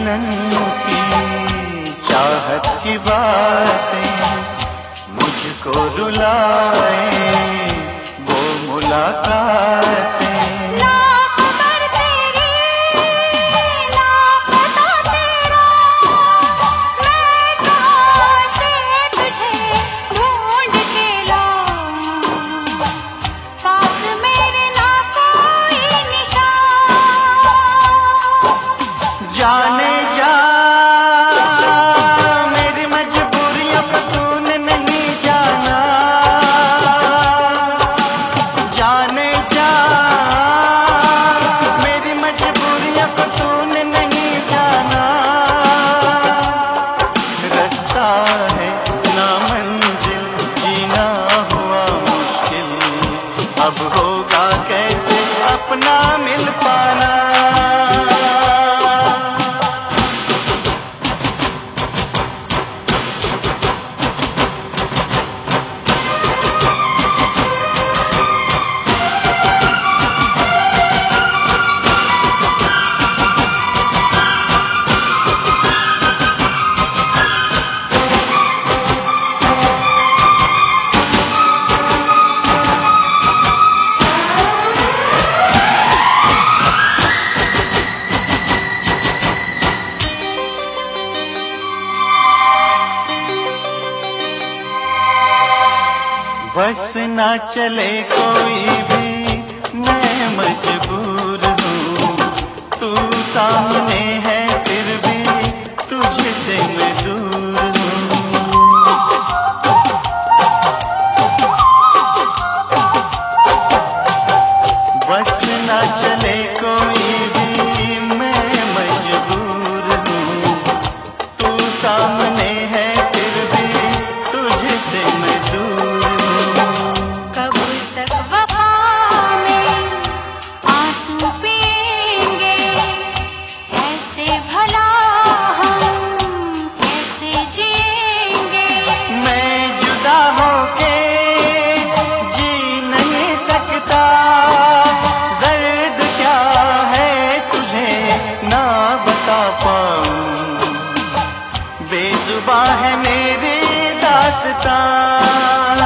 सनम की चाहत की बातें मुझको रुलाए, वो मुलाकातें। जाने जा मेरी मजबूरियों को तूने नहीं जाना, जाने जा मेरी मजबूरियों को तूने नहीं जाना। रास्ता है ना मंजिल, जीना हुआ मुश्किल, अब होगा कैसे अपना मिल पाना। बस ना चले कोई भी, मैं मजबूर हूँ, तू सामने है फिर भी तुझसे मैं दूर हूँ। बस ना चले कोई भी, मैं मजबूर हूँ, तू सामने है फिर भी तुझसे मैं दूर। बेजुबां है मेरी दास्तां।